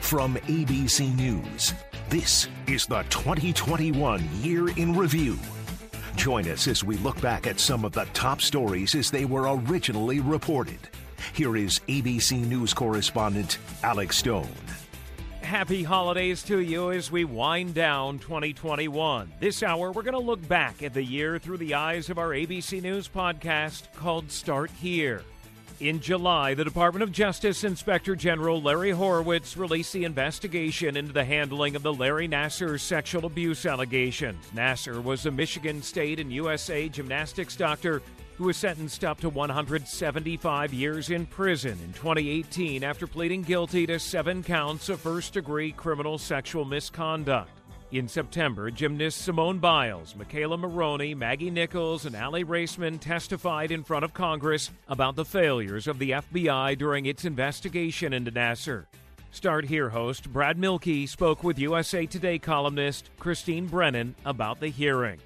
From ABC News, this is the 2021 Year in Review. Join us as we look back at some of the top stories as they were originally reported. Here is ABC News correspondent Alex Stone. Happy holidays to you as we wind down 2021. This hour, we're going to look back at the year through the eyes of our ABC News podcast called Start Here. In July, the Department of Justice Inspector General Larry Horowitz released the investigation into the handling of the Larry Nassar sexual abuse allegations. Nassar was a Michigan State and USA gymnastics doctor who was sentenced up to 175 years in prison in 2018 after pleading guilty to 7 counts of first-degree criminal sexual misconduct. In September, gymnasts Simone Biles, Michaela Maroney, Maggie Nichols, and Aly Raisman testified in front of Congress about the failures of the FBI during its investigation into Nassar. Start Here host Brad Mielke spoke with USA Today columnist Christine Brennan about the hearing.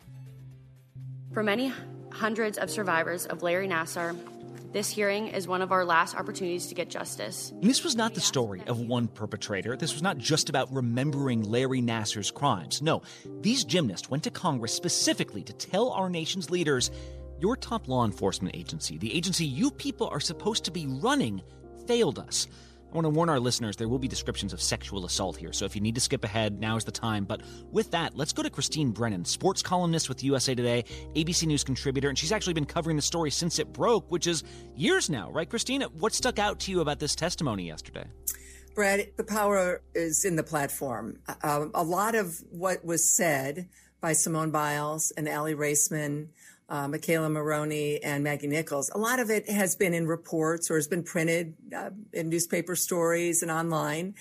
For many hundreds of survivors of Larry Nassar, this hearing is one of our last opportunities to get justice. And this was not the story of one perpetrator. This was not just about remembering Larry Nassar's crimes. No, these gymnasts went to Congress specifically to tell our nation's leaders, your top law enforcement agency, the agency you people are supposed to be running, failed us. I want to warn our listeners, there will be descriptions of sexual assault here, so if you need to skip ahead, now is the time. But with that, let's go to Christine Brennan, sports columnist with USA Today, ABC News contributor, and she's actually been covering the story since it broke, which is years now, right, Christine? What stuck out to you about this testimony yesterday? Brad, the power is in the platform. A lot of what was said by Simone Biles and Aly Raisman, Michaela Maroney and Maggie Nichols, a lot of it has been in reports or has been printed in newspaper stories and online.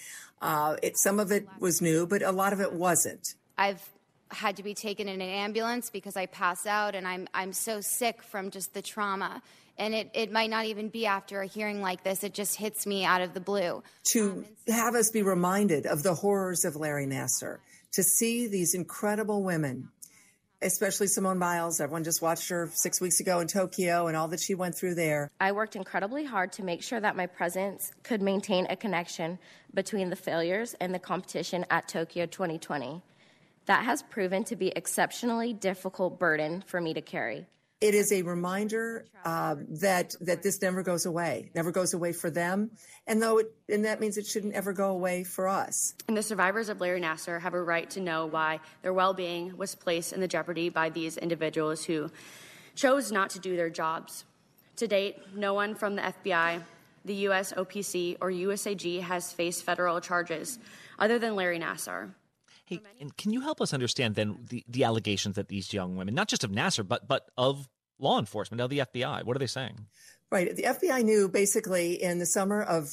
Some of it was new, but a lot of it wasn't. I've had to be taken in an ambulance because I passed out, and I'm so sick from just the trauma. And it might not even be after a hearing like this. It just hits me out of the blue. To have us be reminded of the horrors of Larry Nassar, to see these incredible women, especially Simone Biles. Everyone just watched her 6 weeks ago in Tokyo and all that she went through there. I worked incredibly hard to make sure that my presence could maintain a connection between the failures and the competition at Tokyo 2020. That has proven to be exceptionally difficult burden for me to carry. It is a reminder that this never goes away for them, and that means it shouldn't ever go away for us. And the survivors of Larry Nassar have a right to know why their well-being was placed in the jeopardy by these individuals who chose not to do their jobs. To date, no one from the FBI, the U.S. OPC, or USAG has faced federal charges other than Larry Nassar. Hey, and can you help us understand then the allegations that these young women, not just of Nassar, but of law enforcement, of the FBI, what are they saying? Right. The FBI knew basically in the summer of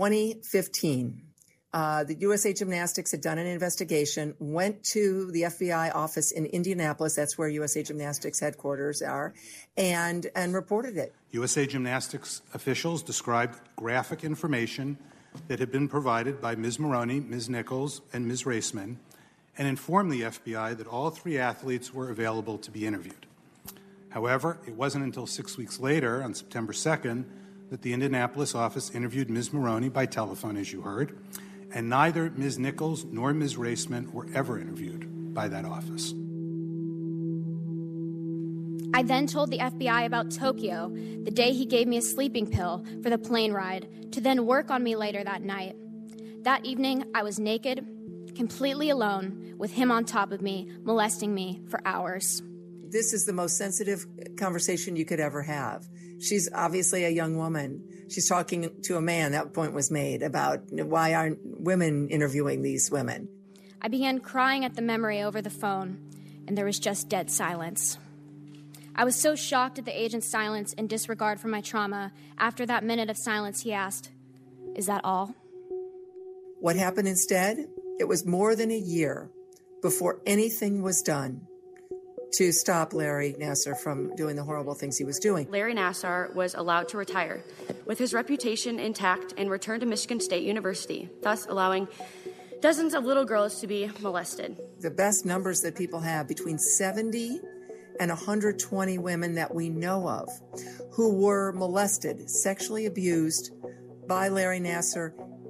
2015, the USA Gymnastics had done an investigation, went to the FBI office in Indianapolis, that's where USA Gymnastics headquarters are, and reported it. USA Gymnastics officials described graphic information that had been provided by Ms. Maroney, Ms. Nichols, and Ms. Raisman, and informed the FBI that all 3 athletes were available to be interviewed. However, it wasn't until 6 weeks later, on September 2nd, that the Indianapolis office interviewed Ms. Maroney by telephone, as you heard, and neither Ms. Nichols nor Ms. Raisman were ever interviewed by that office. I then told the FBI about Tokyo, the day he gave me a sleeping pill for the plane ride, to then work on me later that night. That evening, I was naked, completely alone, with him on top of me, molesting me for hours. This is the most sensitive conversation you could ever have. She's obviously a young woman. She's talking to a man. That point was made about why aren't women interviewing these women. I began crying at the memory over the phone, and there was just dead silence. I was so shocked at the agent's silence and disregard for my trauma. After that minute of silence, he asked, "Is that all?" What happened instead? It was more than a year before anything was done to stop Larry Nassar from doing the horrible things he was doing. Larry Nassar was allowed to retire with his reputation intact and return to Michigan State University, thus allowing dozens of little girls to be molested. The best numbers that people have, between 70 and 120 women that we know of who were molested, sexually abused by Larry Nassar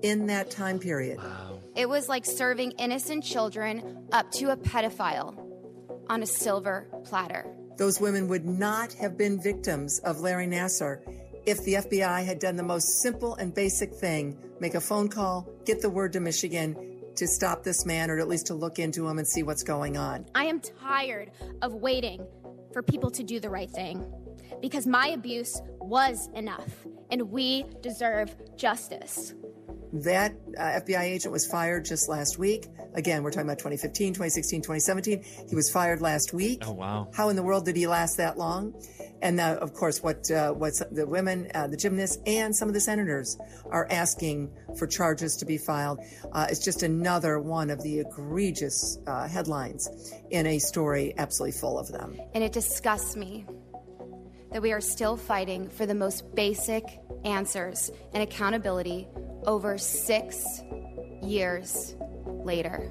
in that time period. Wow. It was like serving innocent children up to a pedophile on a silver platter. Those women would not have been victims of Larry Nassar if the FBI had done the most simple and basic thing, make a phone call, get the word to Michigan to stop this man, or at least to look into him and see what's going on. I am tired of waiting for people to do the right thing, because my abuse was enough, and we deserve justice. That FBI agent was fired just last week. Again, we're talking about 2015, 2016, 2017. He was fired last week. Oh, wow. How in the world did he last that long? And of course, what's the women, the gymnasts, and some of the senators are asking for charges to be filed. It's just another one of the egregious headlines in a story absolutely full of them. And it disgusts me that we are still fighting for the most basic answers and accountability over 6 years later.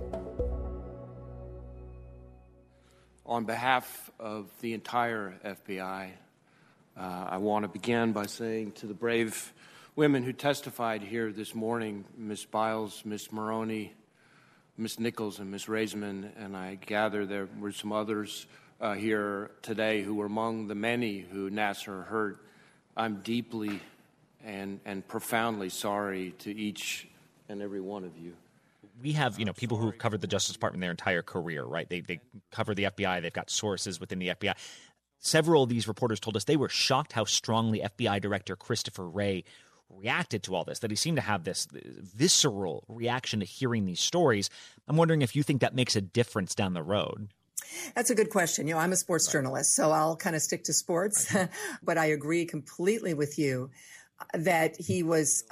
On behalf of the entire FBI, I want to begin by saying to the brave women who testified here this morning, Ms. Biles, Ms. Maroney, Ms. Nichols, and Ms. Raisman, and I gather there were some others here today who were among the many who Nassar hurt. I'm deeply and profoundly sorry to each and every one of you. We have, people who have covered the Justice Department their entire career, right? They cover the FBI. They've got sources within the FBI. Several of these reporters told us they were shocked how strongly FBI Director Christopher Wray reacted to all this, that he seemed to have this visceral reaction to hearing these stories. I'm wondering if you think that makes a difference down the road. That's a good question. I'm a sports journalist, so I'll kind of stick to sports. But I agree completely with you that he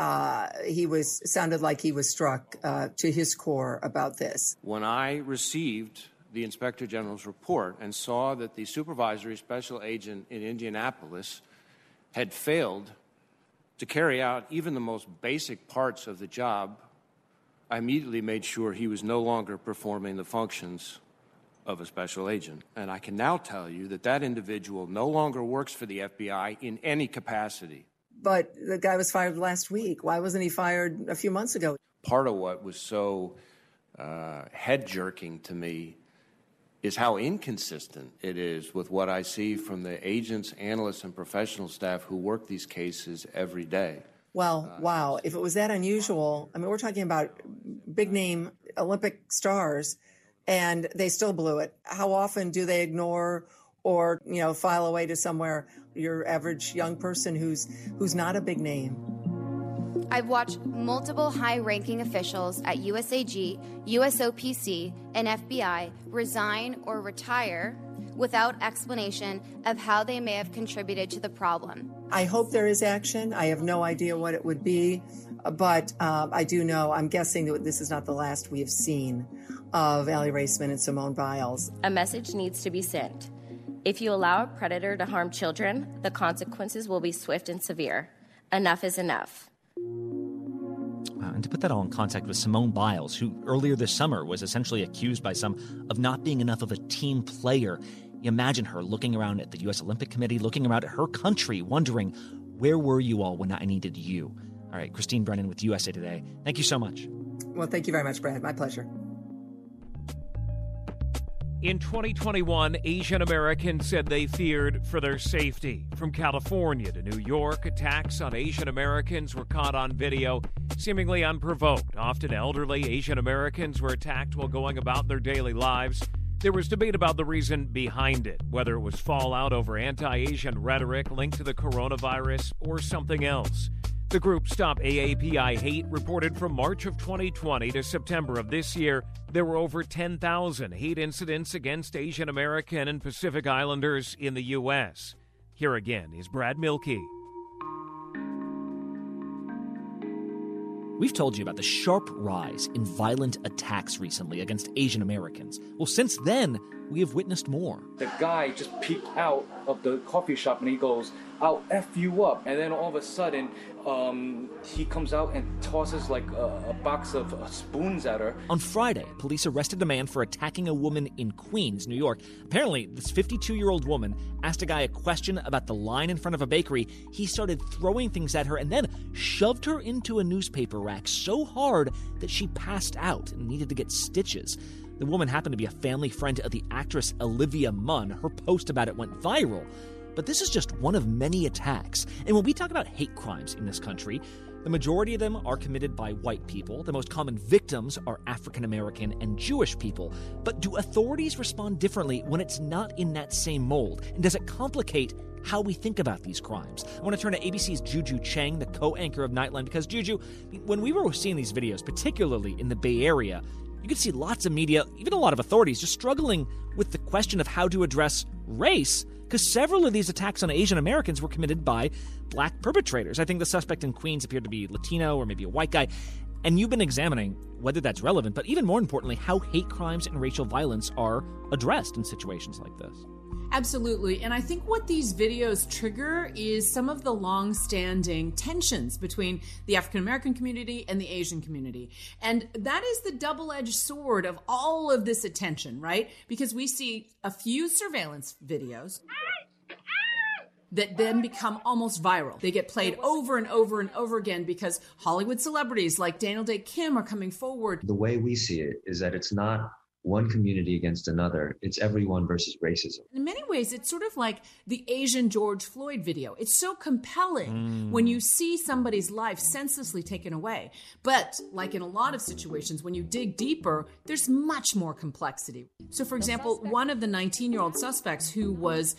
sounded like he was struck to his core about this. When I received the Inspector General's report and saw that the supervisory special agent in Indianapolis had failed to carry out even the most basic parts of the job, I immediately made sure he was no longer performing the functions of a special agent. And I can now tell you that that individual no longer works for the FBI in any capacity. But the guy was fired last week. Why wasn't he fired a few months ago? Part of what was so head-jerking to me is how inconsistent it is with what I see from the agents, analysts, and professional staff who work these cases every day. Well, wow. If it was that unusual, we're talking about big-name Olympic stars, and they still blew it. How often do they ignore or, file away to somewhere your average young person who's not a big name? I've watched multiple high-ranking officials at USAG, USOPC, and FBI resign or retire without explanation of how they may have contributed to the problem. I hope there is action. I have no idea what it would be, but I do know, I'm guessing that this is not the last we have seen of Aly Raisman and Simone Biles. A message needs to be sent. If you allow a predator to harm children, the consequences will be swift and severe. Enough is enough. And to put that all in context with Simone Biles, who earlier this summer was essentially accused by some of not being enough of a team player. You imagine her looking around at the U.S. Olympic Committee, looking around at her country, wondering, where were you all when I needed you? All right, Christine Brennan with USA Today. Thank you so much. Well, thank you very much, Brad. My pleasure. In 2021, Asian Americans said they feared for their safety. From California to New York, attacks on Asian Americans were caught on video, seemingly unprovoked. Often elderly Asian Americans were attacked while going about their daily lives. There was debate about the reason behind it, whether it was fallout over anti-Asian rhetoric linked to the coronavirus or something else. The group Stop AAPI Hate reported from March of 2020 to September of this year, there were over 10,000 hate incidents against Asian American and Pacific Islanders in the U.S. Here again is Brad Milkey. We've told you about the sharp rise in violent attacks recently against Asian Americans. Well, since then, we have witnessed more. The guy just peeked out of the coffee shop and he goes, "I'll F you up." And then all of a sudden, he comes out and tosses like a box of spoons at her. On Friday, police arrested a man for attacking a woman in Queens, New York. Apparently, this 52-year-old woman asked a guy a question about the line in front of a bakery. He started throwing things at her and then shoved her into a newspaper rack so hard that she passed out and needed to get stitches. The woman happened to be a family friend of the actress Olivia Munn. Her post about it went viral. But this is just one of many attacks. And when we talk about hate crimes in this country, the majority of them are committed by white people. The most common victims are African American and Jewish people. But do authorities respond differently when it's not in that same mold? And does it complicate how we think about these crimes? I want to turn to ABC's Juju Chang, the co-anchor of Nightline, because Juju, when we were seeing these videos, particularly in the Bay Area, you could see lots of media, even a lot of authorities, just struggling with the question of how to address race, because several of these attacks on Asian Americans were committed by black perpetrators. I think the suspect in Queens appeared to be Latino or maybe a white guy. And you've been examining whether that's relevant, but even more importantly, how hate crimes and racial violence are addressed in situations like this. Absolutely. And I think what these videos trigger is some of the long-standing tensions between the African American community and the Asian community. And that is the double-edged sword of all of this attention, right? Because we see a few surveillance videos that then become almost viral. They get played over and over and over again because Hollywood celebrities like Daniel Day Kim are coming forward. The way we see it is that it's not one community against another. It's everyone versus racism. In many ways, it's sort of like the Asian George Floyd video. It's so compelling when you see somebody's life senselessly taken away. But like in a lot of situations, when you dig deeper, there's much more complexity. So for example, one of the 19-year-old suspects who was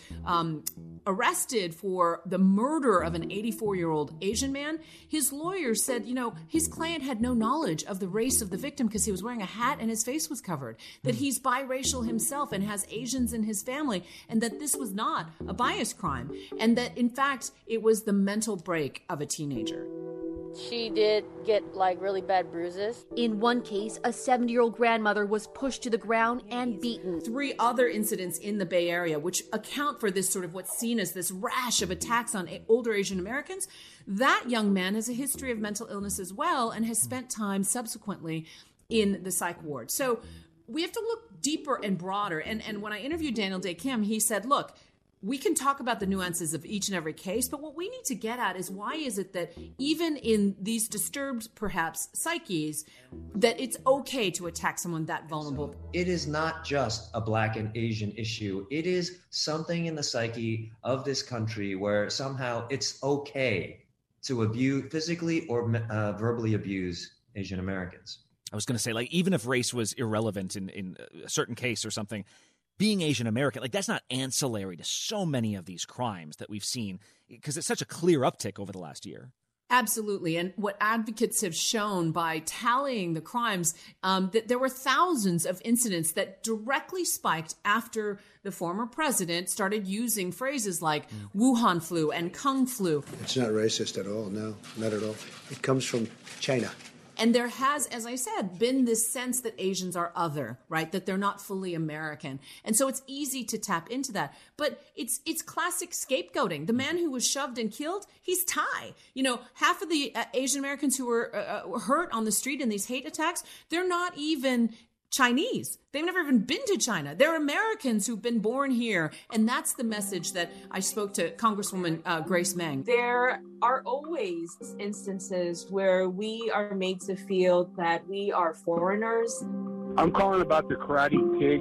arrested for the murder of an 84-year-old Asian man, his lawyer said, his client had no knowledge of the race of the victim because he was wearing a hat and his face was covered, that he's biracial himself and has Asians in his family, and that this was not a bias crime, and that, in fact, it was the mental break of a teenager. She did get really bad bruises. In one case, a 70-year-old grandmother was pushed to the ground and beaten. 3 other incidents in the Bay Area, which account for this sort of what's seen as this rash of attacks on older Asian Americans. That young man has a history of mental illness as well and has spent time subsequently in the psych ward. So we have to look deeper and broader. And when I interviewed Daniel Day Kim, he said, look, we can talk about the nuances of each and every case, but what we need to get at is why is it that even in these disturbed, perhaps, psyches, that it's okay to attack someone that vulnerable? It is not just a Black and Asian issue. It is something in the psyche of this country where somehow it's okay to abuse, physically or verbally abuse Asian Americans. I was going to say, even if race was irrelevant in a certain case or something, being Asian American, that's not ancillary to so many of these crimes that we've seen, because it's such a clear uptick over the last year. Absolutely. And what advocates have shown by tallying the crimes, that there were thousands of incidents that directly spiked after the former president started using phrases like Wuhan flu and Kung flu. It's not racist at all. No, not at all. It comes from China. And there has, as I said, been this sense that Asians are other, right? That they're not fully American. And so it's easy to tap into that. But it's classic scapegoating. The man who was shoved and killed, he's Thai. Half of the Asian Americans who were hurt on the street in these hate attacks, they're not even Chinese. They've never even been to China. They're Americans who've been born here. And that's the message that I spoke to Congresswoman Grace Meng. There are always instances where we are made to feel that we are foreigners. I'm calling about the Karate Pig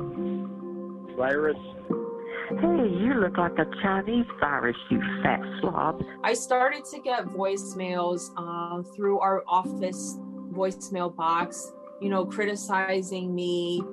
virus. Hey, you look like a Chinese virus, you fat slob. I started to get voicemails through our office voicemail box, criticizing me,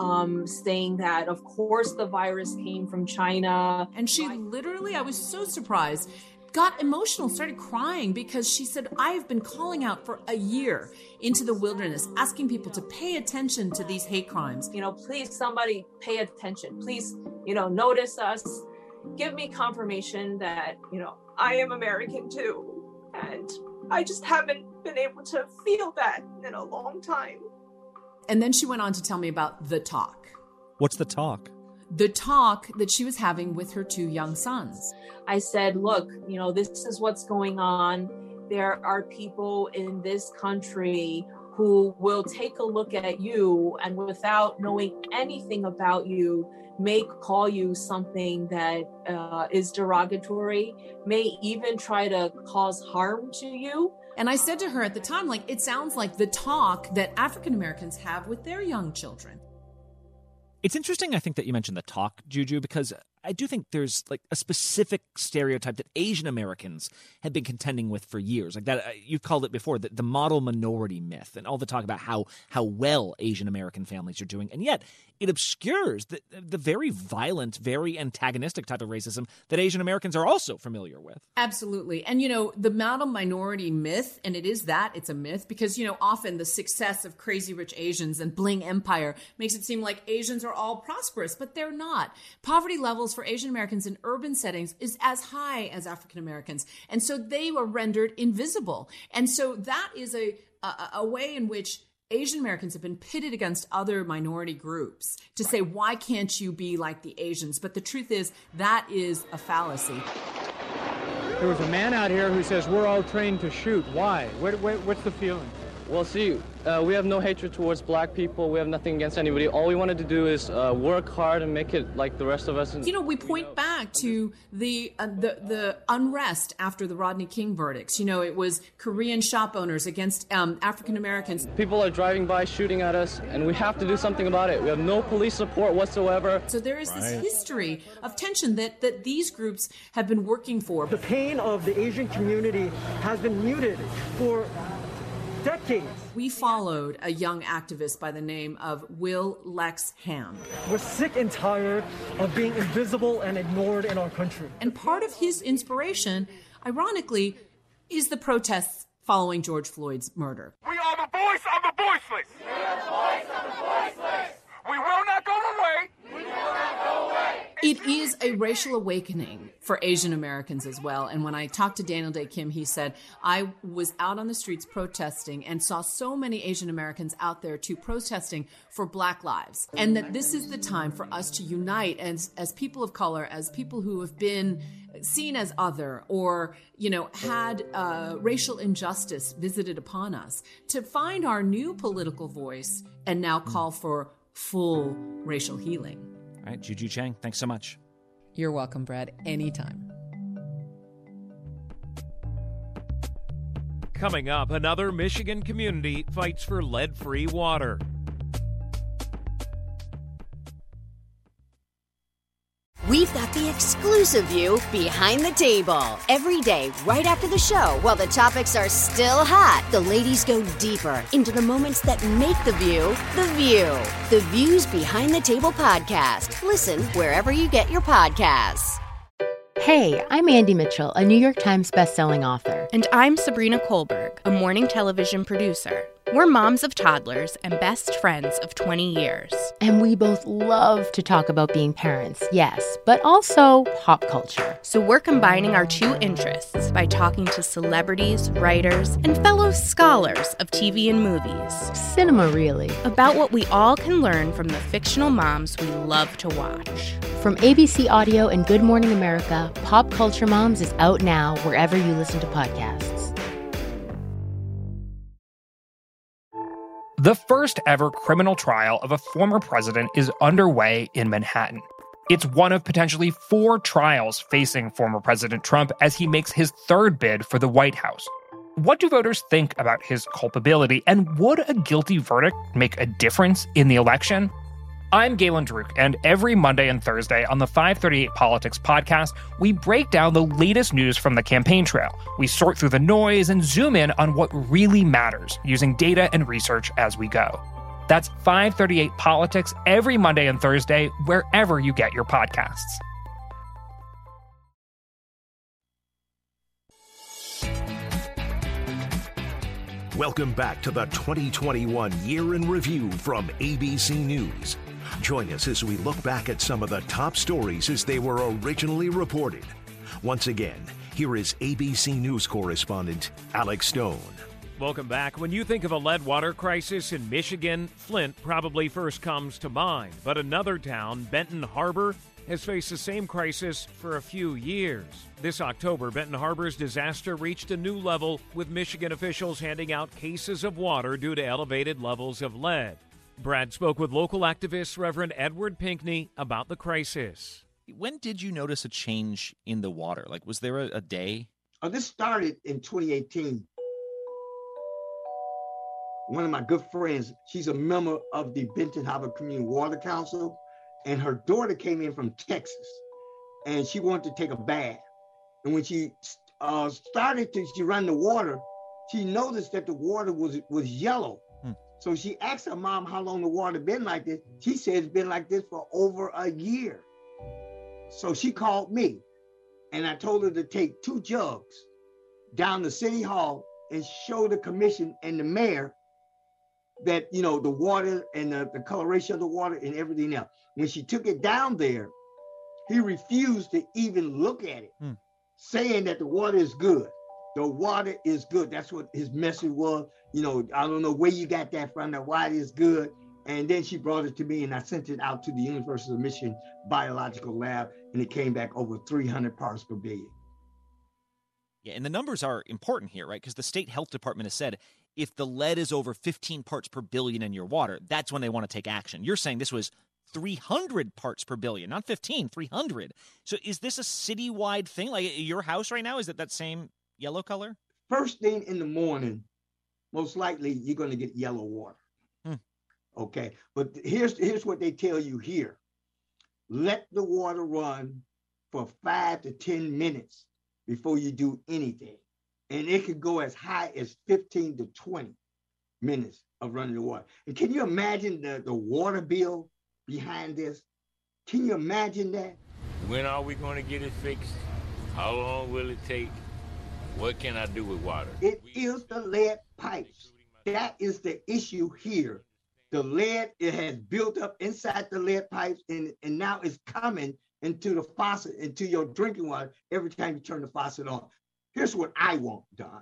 saying that, of course, the virus came from China. And she literally, I was so surprised, got emotional, started crying because she said, I've been calling out for a year into the wilderness, asking people to pay attention to these hate crimes. Please, somebody pay attention. Please, notice us. Give me confirmation that, I am American too. And I just haven't been able to feel that in a long time. And then she went on to tell me about The Talk. What's The Talk? the talk that she was having with her 2 young sons. I said, look, this is what's going on. There are people in this country who will take a look at you and without knowing anything about you, may call you something that is derogatory, may even try to cause harm to you. And I said to her at the time, it sounds like the talk that African Americans have with their young children. It's interesting, I think, that you mentioned the talk, Juju, because I do think there's a specific stereotype that Asian Americans have been contending with for years. That you've called it before, the model minority myth, and all the talk about how well Asian American families are doing. And yet it obscures the very violent, very antagonistic type of racism that Asian Americans are also familiar with. Absolutely. And, the model minority myth, and it's a myth because, often the success of Crazy Rich Asians and Bling Empire makes it seem like Asians are all prosperous, but they're not. Poverty levels for Asian Americans in urban settings is as high as African Americans. And so they were rendered invisible. And so that is a way in which Asian Americans have been pitted against other minority groups to say, why can't you be like the Asians? But the truth is, that is a fallacy. There was a man out here who says we're all trained to shoot. Why? What's the feeling? Well, see, we have no hatred towards black people. We have nothing against anybody. All we wanted to do is work hard and make it like the rest of us. We point back to the unrest after the Rodney King verdicts. It was Korean shop owners against African Americans. People are driving by shooting at us, and we have to do something about it. We have no police support whatsoever. So there is this history of tension that these groups have been working for. The pain of the Asian community has been muted for decades. We followed a young activist by the name of Will Lex Ham. We're sick and tired of being invisible and ignored in our country. And part of his inspiration, ironically, is the protests following George Floyd's murder. We are the voice of the voiceless. We are the voice of the voiceless. We will not go away. We will not go away. It is a racial awakening for Asian Americans as well. And when I talked to Daniel Day Kim, he said, I was out on the streets protesting and saw so many Asian Americans out there too protesting for Black lives. And that this is the time for us to unite as people of color, as people who have been seen as other or, had racial injustice visited upon us, to find our new political voice and now call for full racial healing. All right, Juju Chang, thanks so much. You're welcome, Brad. Anytime. Coming up, another Michigan community fights for lead-free water. We've got the exclusive view behind the table. Every day, right after the show, while the topics are still hot, the ladies go deeper into the moments that make the View the View. The Views Behind the Table podcast. Listen wherever you get your podcasts. Hey, I'm Andy Mitchell, a New York Times bestselling author. And I'm Sabrina Kohlberg, a morning television producer. We're moms of toddlers and best friends of 20 years. And we both love to talk about being parents, yes, but also pop culture. So we're combining our 2 interests by talking to celebrities, writers, and fellow scholars of TV and movies. Cinema, really. About what we all can learn from the fictional moms we love to watch. From ABC Audio and Good Morning America, Pop Culture Moms is out now wherever you listen to podcasts. The first ever criminal trial of a former president is underway in Manhattan. It's one of potentially 4 trials facing former President Trump as he makes his 3rd bid for the White House. What do voters think about his culpability, and would a guilty verdict make a difference in the election? I'm Galen Druk, and every Monday and Thursday on the 538 Politics podcast, we break down the latest news from the campaign trail. We sort through the noise and zoom in on what really matters, using data and research as we go. That's 538 Politics every Monday and Thursday, wherever you get your podcasts. Welcome back to the 2021 Year in Review from ABC News. Join us as we look back at some of the top stories as they were originally reported. Once again, here is ABC News correspondent Alex Stone. Welcome back. When you think of a lead water crisis in Michigan, Flint probably first comes to mind. But another town, Benton Harbor, has faced the same crisis for a few years. This October, Benton Harbor's disaster reached a new level, with Michigan officials handing out cases of water due to elevated levels of lead. Brad spoke with local activist Reverend Edward Pinkney about the crisis. When did you notice a change in the water? Like, was there a day? This started in 2018. One of my good friends, she's a member of the Benton Harbor Community Water Council, and her daughter came in from Texas, and she wanted to take a bath. And when she started to run the water, she noticed that the water was yellow. So she asked her mom how long the water been like this. She said it's been like this for over a year. So she called me, and I told her to take 2 jugs down to City Hall and show the commission and the mayor that, the water and the coloration of the water and everything else. When she took it down there, he refused to even look at it, saying that the water is good. The water is good. That's what his message was. I don't know where you got that from, that why it is good. And then she brought it to me, and I sent it out to the University of Michigan Biological Lab, and it came back over 300 parts per billion. Yeah, and the numbers are important here, right? Because the state health department has said if the lead is over 15 parts per billion in your water, that's when they want to take action. You're saying this was 300 parts per billion, not 15, 300. So is this a citywide thing? Like your house right now, is it that same yellow color? First thing in the morning, most likely you're going to get yellow water. Okay, but here's what they tell you here. Let the water run for 5 to 10 minutes before you do anything. And it could go as high as 15 to 20 minutes of running the water. And can you imagine the water bill behind this? Can you imagine that? When are we going to get it fixed? How long will it take? What can I do with water? It is the lead pipes. That is the issue here. The lead, it has built up inside the lead pipes, and now it's coming into the faucet, into your drinking water every time you turn the faucet on. Here's what I want, Don.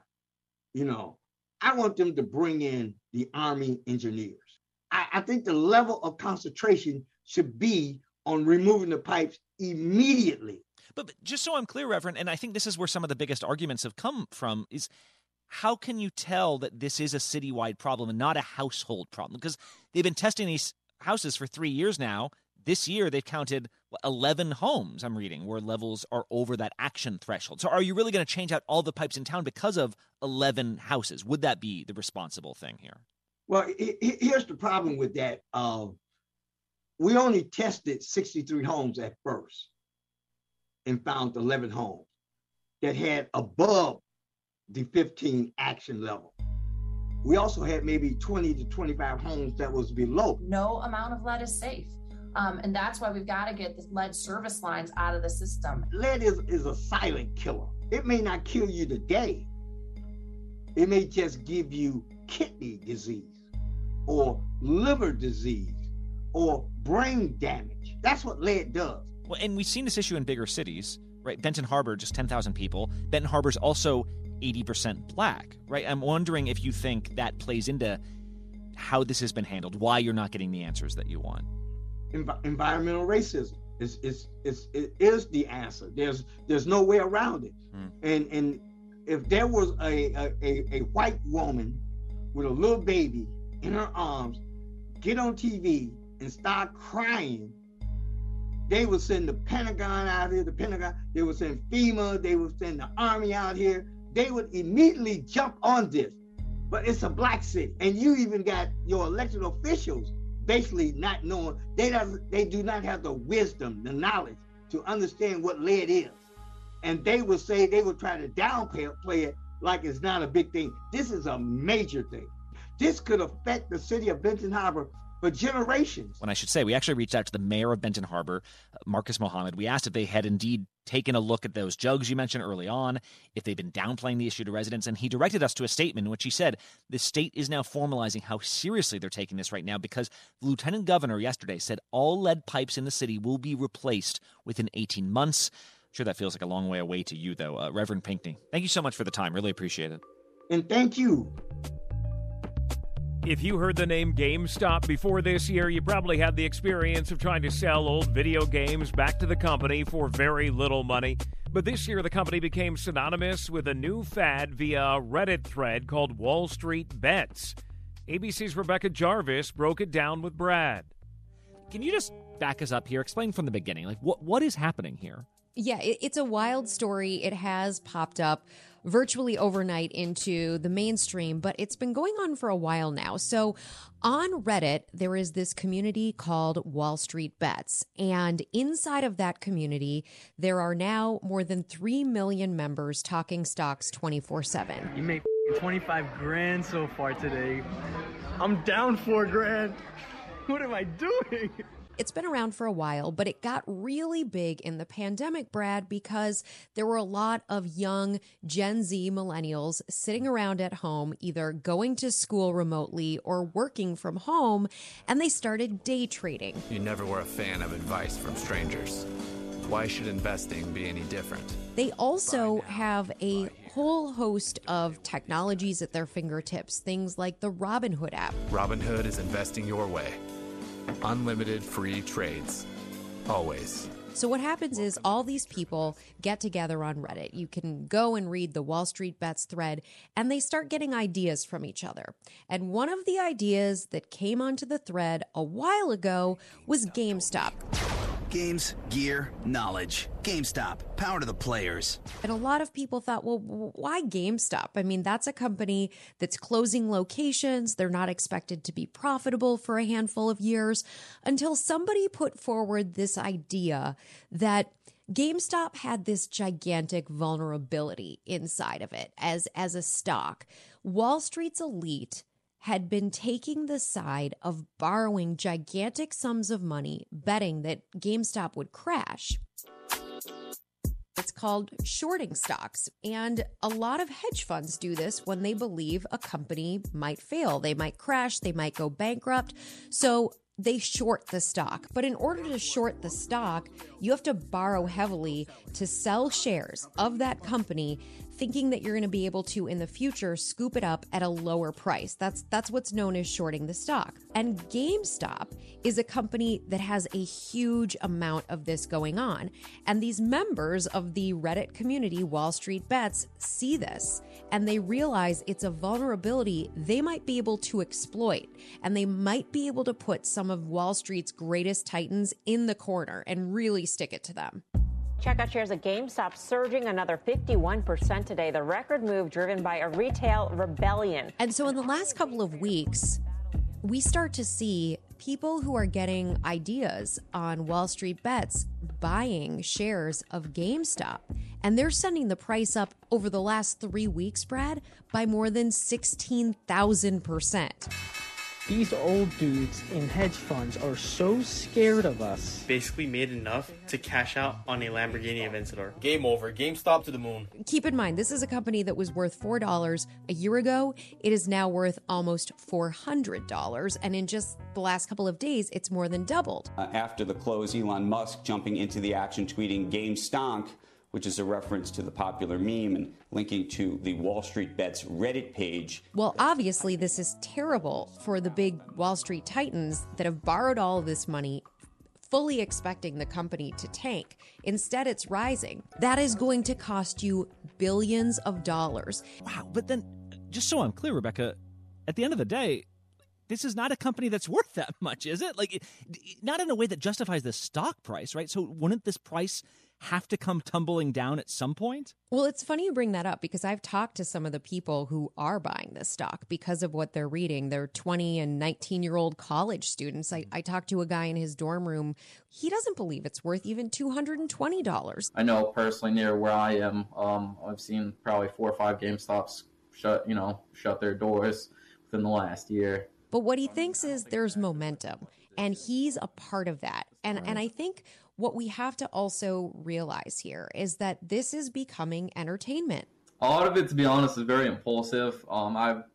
I want them to bring in the Army engineers. I think the level of concentration should be on removing the pipes immediately. But just so I'm clear, Reverend, and I think this is where some of the biggest arguments have come from, is how can you tell that this is a citywide problem and not a household problem? Because they've been testing these houses for 3 years now. This year, they've counted 11 homes, I'm reading, where levels are over that action threshold. So are you really going to change out all the pipes in town because of 11 houses? Would that be the responsible thing here? Well, here's the problem with that. We only tested 63 homes at first and found 11 homes that had above the 15 action level. We also had maybe 20 to 25 homes that was below. No amount of lead is safe. And that's why we've got to get the lead service lines out of the system. Lead is a silent killer. It may not kill you today. It may just give you kidney disease or liver disease or brain damage. That's what lead does. Well, and we've seen this issue in bigger cities, right? Benton Harbor, just 10,000 people. Benton Harbor's also 80% black, right? I'm wondering if you think that plays into how this has been handled, why you're not getting the answers that you want. Environmental racism is the answer. There's no way around it. And if there was a white woman with a little baby in her arms get on TV and start crying, they would send the Pentagon out here, they would send FEMA, they would send the Army out here. They would immediately jump on this. But it's a black city. And you even got your elected officials basically not knowing, they do not have the wisdom, the knowledge to understand what lead is. And they would try to downplay it like it's not a big thing. This is a major thing. This could affect the city of Benton Harbor for generations. When I should say, we actually reached out to the mayor of Benton Harbor, Marcus Mohammed. We asked if they had indeed taken a look at those jugs you mentioned early on, if they've been downplaying the issue to residents, and he directed us to a statement in which he said the state is now formalizing how seriously they're taking this right now because the lieutenant governor yesterday said all lead pipes in the city will be replaced within 18 months. I'm sure that feels like a long way away to you, though. Reverend Pinkney, thank you so much for the time. Really appreciate it. And thank you If you heard the name GameStop before this year, you probably had the experience of trying to sell old video games back to the company for very little money. But this year, the company became synonymous with a new fad via a Reddit thread called Wall Street Bets. ABC's Rebecca Jarvis broke it down with Brad. Can you just back us up here? Explain from the beginning. Like, what is happening here? Yeah, it's a wild story. It has popped up virtually overnight into the mainstream, but it's been going on for a while now. So on Reddit, there is this community called Wall Street Bets. And inside of that community, there are now more than 3 million members talking stocks 24/7. You made 25 grand so far today. I'm down 4 grand. What am I doing? It's been around for a while, but it got really big in the pandemic, Brad, because there were a lot of young Gen Z millennials sitting around at home, either going to school remotely or working from home, and they started day trading. You never were a fan of advice from strangers. Why should investing be any different? They also have a whole host of technologies at their fingertips, things like the Robinhood app. Robinhood is investing your way. Unlimited free trades. Always. So what happens is all these people get together on Reddit. You can go and read the Wall Street Bets thread, and they start getting ideas from each other. And one of the ideas that came onto the thread a while ago was GameStop. Games, gear, knowledge. GameStop, power to the players. And a lot of people thought, well, why GameStop? I mean, that's a company that's closing locations. They're not expected to be profitable for a handful of years, until somebody put forward this idea that GameStop had this gigantic vulnerability inside of it as a stock. Wall Street's elite had been taking the side of borrowing gigantic sums of money, betting that GameStop would crash. It's called shorting stocks. And a lot of hedge funds do this when they believe a company might fail. They might crash, they might go bankrupt. So they short the stock. But in order to short the stock, you have to borrow heavily to sell shares of that company, thinking that you're going to be able to, in the future, scoop it up at a lower price. That's what's known as shorting the stock. And GameStop is a company that has a huge amount of this going on. And these members of the Reddit community, Wall Street Bets, see this, and they realize it's a vulnerability they might be able to exploit. And they might be able to put some of Wall Street's greatest titans in the corner and really stick it to them. Checkout shares at GameStop surging another 51% today. The record move driven by a retail rebellion. And so in the last couple of weeks, we start to see people who are getting ideas on Wall Street Bets buying shares of GameStop. And they're sending the price up over the last 3 weeks, Brad, by more than 16,000%. These old dudes in hedge funds are so scared of us. Basically made enough to cash out on a Lamborghini Aventador. Game over. GameStop to the moon. Keep in mind, this is a company that was worth $4 a year ago. It is now worth almost $400. And in just the last couple of days, it's more than doubled. After the close, Elon Musk jumping into the action, tweeting GameStonk, which is a reference to the popular meme and linking to the Wall Street Bets Reddit page. Well, obviously, this is terrible for the big Wall Street titans that have borrowed all of this money, fully expecting the company to tank. Instead, it's rising. That is going to cost you billions of dollars. Wow, but then, just so I'm clear, Rebecca, at the end of the day, this is not a company that's worth that much, is it? Like, not in a way that justifies the stock price, right? So wouldn't this price have to come tumbling down at some point? Well, it's funny you bring that up because I've talked to some of the people who are buying this stock because of what they're reading. They're 20 and 19-year-old college students. I talked to a guy in his dorm room. He doesn't believe it's worth even $220. I know personally near where I am, I've seen probably 4 or 5 GameStops shut their doors within the last year. But what he thinks is there's momentum, and he's a part of that. And I think what we have to also realize here is that this is becoming entertainment. A lot of it, to be honest, is very impulsive. It's a lot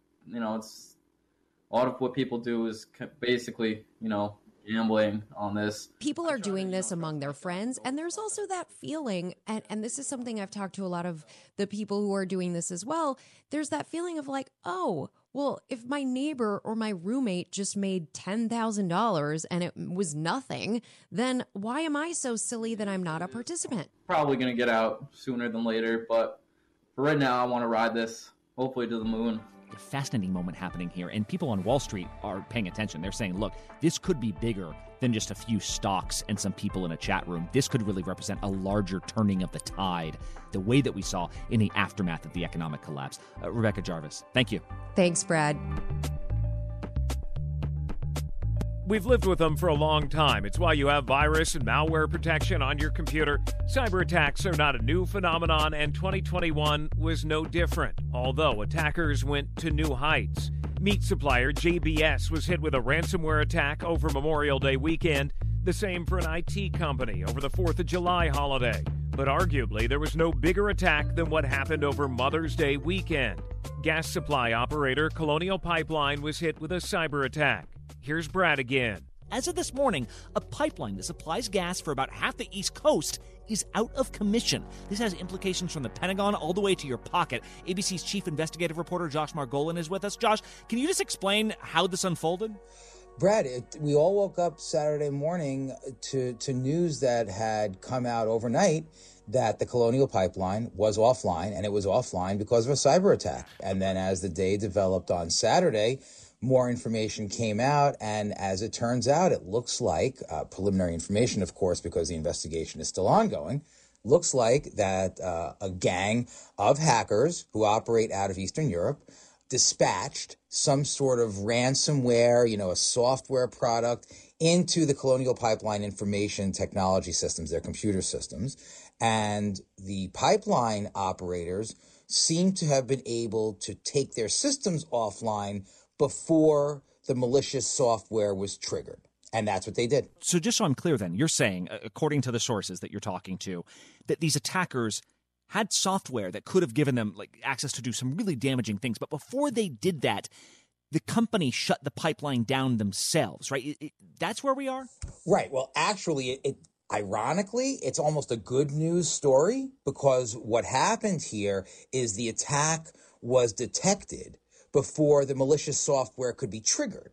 of what people do is basically, gambling on this. People are doing this among their friends, and there's also that feeling, and this is something I've talked to a lot of the people who are doing this as well, there's that feeling of like, oh, Well, if my neighbor or my roommate just made $10,000 and it was nothing, then why am I so silly that I'm not a participant? Probably going to get out sooner than later, but for right now, I want to ride this, hopefully to the moon. A fascinating moment happening here, and people on Wall Street are paying attention. They're saying, look, this could be bigger than just a few stocks and some people in a chat room. This could really represent a larger turning of the tide, the way that we saw in the aftermath of the economic collapse. Rebecca Jarvis, thank you. Thanks, Brad. We've lived with them for a long time. It's why you have virus and malware protection on your computer. Cyber attacks are not a new phenomenon, and 2021 was no different, although attackers went to new heights. Meat supplier JBS was hit with a ransomware attack over Memorial Day weekend, the same for an IT company over the 4th of July holiday. But arguably, there was no bigger attack than what happened over Mother's Day weekend. Gas supply operator Colonial Pipeline was hit with a cyber attack. Here's Brad again. As of this morning, a pipeline that supplies gas for about half the East Coast is out of commission. This has implications from the Pentagon all the way to your pocket. ABC's chief investigative reporter Josh Margolin is with us. Josh, can you just explain how this unfolded? Brad, we all woke up Saturday morning to news that had come out overnight that the Colonial Pipeline was offline, and it was offline because of a cyber attack. And then as the day developed on Saturday, more information came out, and as it turns out, it looks like, preliminary information, of course, because the investigation is still ongoing, looks like that a gang of hackers who operate out of Eastern Europe dispatched some sort of ransomware, a software product, into the Colonial Pipeline information technology systems, their computer systems. And the pipeline operators seem to have been able to take their systems offline before the malicious software was triggered. And that's what they did. So just so I'm clear then, you're saying, according to the sources that you're talking to, that these attackers had software that could have given them access to do some really damaging things. But before they did that, the company shut the pipeline down themselves, right? That's where we are? Right. Well, actually, ironically, it's almost a good news story, because what happened here is the attack was detected before the malicious software could be triggered.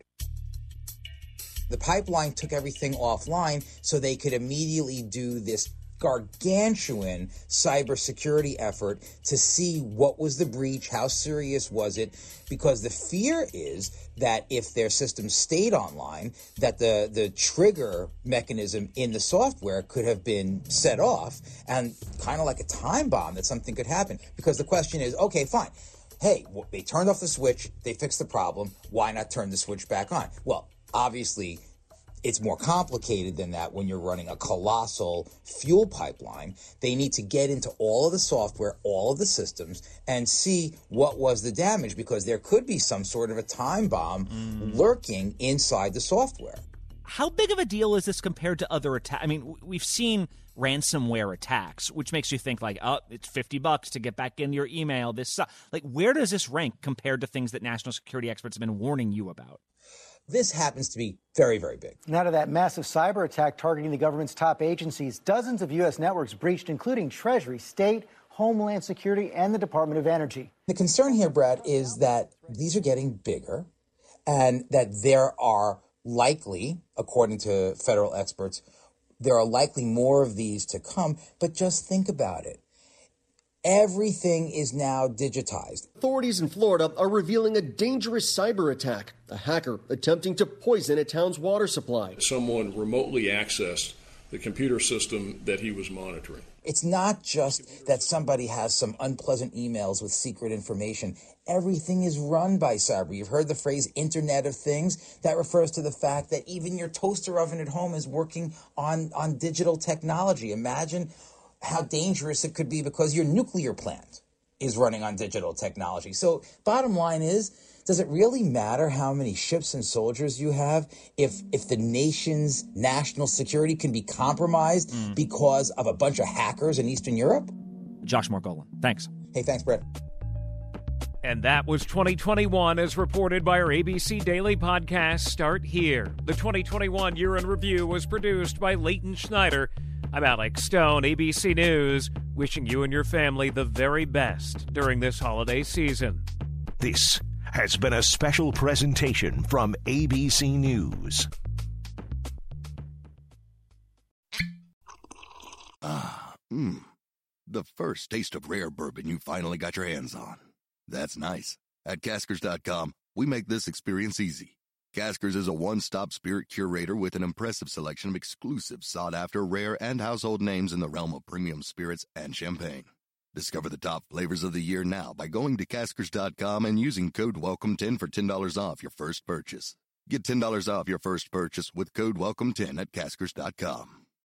The pipeline took everything offline so they could immediately do this gargantuan cybersecurity effort to see what was the breach, how serious was it, because the fear is that if their system stayed online, that the trigger mechanism in the software could have been set off, and kind of like a time bomb, that something could happen. Because the question is, okay, fine. Hey, they turned off the switch, they fixed the problem, why not turn the switch back on? Well, obviously, it's more complicated than that when you're running a colossal fuel pipeline. They need to get into all of the software, all of the systems, and see what was the damage, because there could be some sort of a time bomb lurking inside the software. How big of a deal is this compared to other attacks? I mean, we've seen ransomware attacks, which makes you think it's $50 to get back into your email. Where does this rank compared to things that national security experts have been warning you about? This happens to be very, very big. And out of that massive cyber attack targeting the government's top agencies, dozens of U.S. networks breached, including Treasury, State, Homeland Security, and the Department of Energy. The concern here, Brad, is that these are getting bigger, and that there are likely, according to federal experts, there are likely more of these to come. But just think about it. Everything is now digitized. Authorities in Florida are revealing a dangerous cyber attack, a hacker attempting to poison a town's water supply. Someone remotely accessed the computer system that he was monitoring. It's not just that somebody has some unpleasant emails with secret information. Everything is run by cyber. You've heard the phrase Internet of Things. That refers to the fact that even your toaster oven at home is working on digital technology. Imagine how dangerous it could be because your nuclear plant is running on digital technology. So bottom line is, does it really matter how many ships and soldiers you have if the nation's national security can be compromised because of a bunch of hackers in Eastern Europe? Josh Margolin, thanks. Hey, thanks, Brett. And that was 2021 as reported by our ABC Daily podcast, Start Here. The 2021 Year in Review was produced by Leighton Schneider. I'm Alex Stone, ABC News, wishing you and your family the very best during this holiday season. This has been a special presentation from ABC News. The first taste of rare bourbon you finally got your hands on. That's nice. At Caskers.com, we make this experience easy. Caskers is a one-stop spirit curator with an impressive selection of exclusive, sought-after, rare, and household names in the realm of premium spirits and champagne. Discover the top flavors of the year now by going to Caskers.com and using code WELCOME10 for $10 off your first purchase. Get $10 off your first purchase with code WELCOME10 at Caskers.com.